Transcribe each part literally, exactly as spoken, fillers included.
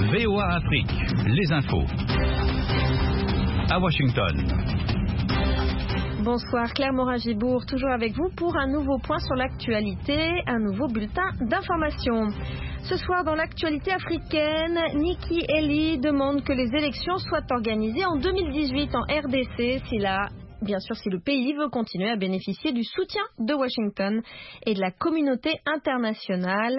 V O A Afrique, les infos. À Washington. Bonsoir, Claire Morin-Gibourg, toujours avec vous pour un nouveau point sur l'actualité, un nouveau bulletin d'information. Ce soir, dans l'actualité africaine, Nikki Haley demande que les élections soient organisées en deux mille dix-huit en R D C, si la Bien sûr, si le pays veut continuer à bénéficier du soutien de Washington et de la communauté internationale.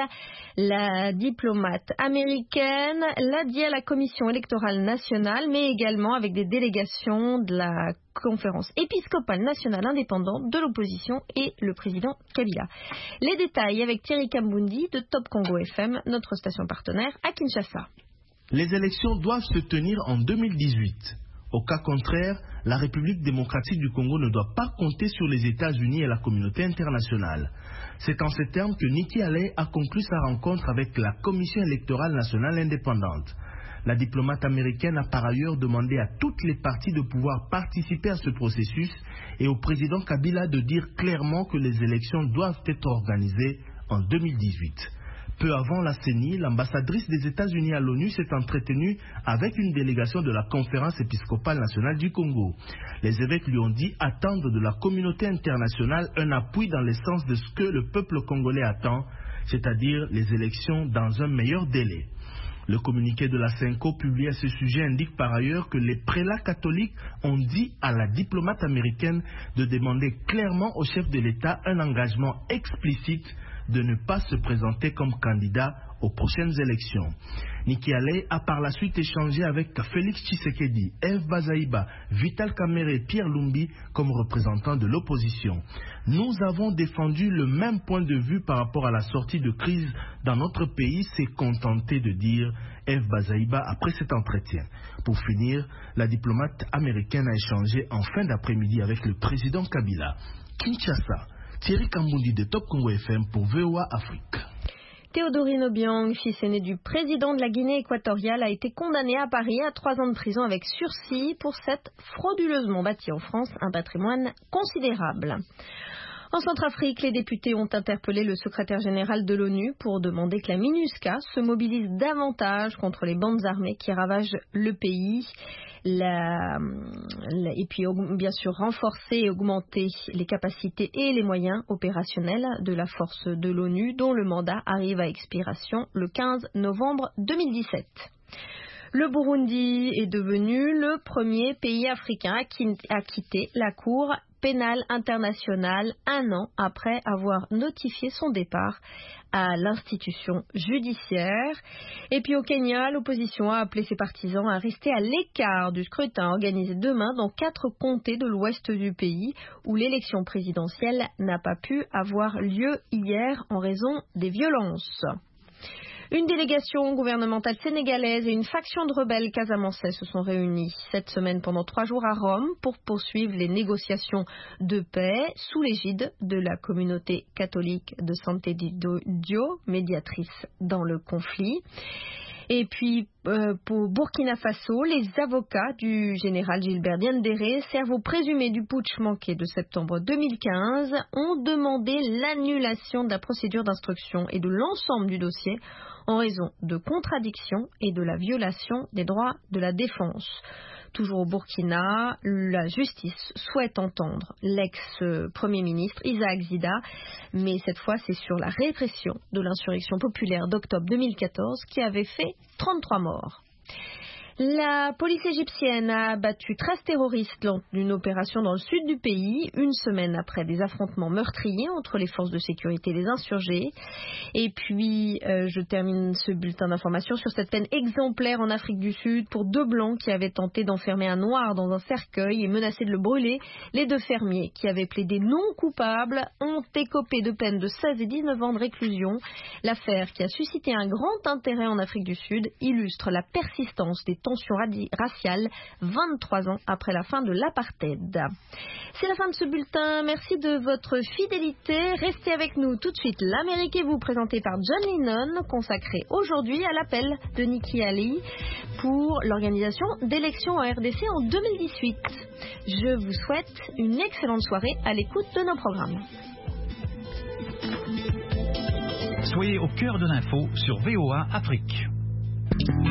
La diplomate américaine l'a dit à la Commission électorale nationale, mais également avec des délégations de la conférence épiscopale nationale indépendante de l'opposition et le président Kabila. Les détails avec Thierry Kambundi de Top Congo F M, notre station partenaire à Kinshasa. Les élections doivent se tenir en deux mille dix-huit. Au cas contraire, la République démocratique du Congo ne doit pas compter sur les États-Unis et la communauté internationale. C'est en ces termes que Nikki Haley a conclu sa rencontre avec la Commission électorale nationale indépendante. La diplomate américaine a par ailleurs demandé à toutes les parties de pouvoir participer à ce processus et au président Kabila de dire clairement que les élections doivent être organisées en deux mille dix-huit. Peu avant la C E N I, l'ambassadrice des États-Unis à l'ONU s'est entretenue avec une délégation de la conférence épiscopale nationale du Congo. Les évêques lui ont dit attendre de la communauté internationale un appui dans le sens de ce que le peuple congolais attend, c'est-à-dire les élections dans un meilleur délai. Le communiqué de la CENCO publié à ce sujet indique par ailleurs que les prélats catholiques ont dit à la diplomate américaine de demander clairement au chef de l'État un engagement explicite de ne pas se présenter comme candidat aux prochaines élections. Nikki Haley a par la suite échangé avec Félix Tshisekedi, Eve Bazaïba, Vital Kamerhe et Pierre Lumbi comme représentants de l'opposition. Nous avons défendu le même point de vue par rapport à la sortie de crise dans notre pays, s'est contenté de dire Eve Bazaïba après cet entretien. Pour finir, la diplomate américaine a échangé en fin d'après-midi avec le président Kabila. Kinshasa, Thierry Kambundi de Top Congo F M pour V O A Afrique. Théodorine Obiang, fils aîné du président de la Guinée équatoriale, a été condamné à Paris à trois ans de prison avec sursis pour s'être frauduleusement bâti en France un patrimoine considérable. En Centrafrique, les députés ont interpellé le secrétaire général de l'ONU pour demander que la MINUSCA se mobilise davantage contre les bandes armées qui ravagent le pays. La, la, et puis bien sûr renforcer et augmenter les capacités et les moyens opérationnels de la force de l'ONU dont le mandat arrive à expiration le quinze novembre deux mille dix-sept. Le Burundi est devenu le premier pays africain à quitter la Cour pénale internationale un an après avoir notifié son départ à l'institution judiciaire. Et puis au Kenya, l'opposition a appelé ses partisans à rester à l'écart du scrutin organisé demain dans quatre comtés de l'ouest du pays où l'élection présidentielle n'a pas pu avoir lieu hier en raison des violences. Une délégation gouvernementale sénégalaise et une faction de rebelles casamançais se sont réunis cette semaine pendant trois jours à Rome pour poursuivre les négociations de paix sous l'égide de la communauté catholique de Santé Dio, médiatrice dans le conflit. Et puis, euh, pour Burkina Faso, les avocats du général Gilbert Diendéré, cerveau présumé du putsch manqué de septembre deux mille quinze, ont demandé l'annulation de la procédure d'instruction et de l'ensemble du dossier en raison de contradictions et de la violation des droits de la défense. Toujours au Burkina, la justice souhaite entendre l'ex-premier ministre Isaac Zida, mais cette fois c'est sur la répression de l'insurrection populaire d'octobre deux mille quatorze qui avait fait trente-trois morts. La police égyptienne a abattu treize terroristes lors d'une opération dans le sud du pays, une semaine après des affrontements meurtriers entre les forces de sécurité et les insurgés. Et puis, euh, je termine ce bulletin d'information sur cette peine exemplaire en Afrique du Sud pour deux blancs qui avaient tenté d'enfermer un noir dans un cercueil et menacé de le brûler. Les deux fermiers qui avaient plaidé non coupables ont écopé de peines de seize et dix-neuf ans de réclusion. L'affaire, qui a suscité un grand intérêt en Afrique du Sud, illustre la persistance des tensions raciales vingt-trois ans après la fin de l'apartheid. C'est la fin de ce bulletin. Merci de votre fidélité. Restez avec nous tout de suite. L'Amérique est vous présenté par John Lennon, consacré aujourd'hui à l'appel de Nikki Haley pour l'organisation d'élections en R D C en deux mille dix-huit. Je vous souhaite une excellente soirée à l'écoute de nos programmes. Soyez au cœur de l'info sur V O A Afrique.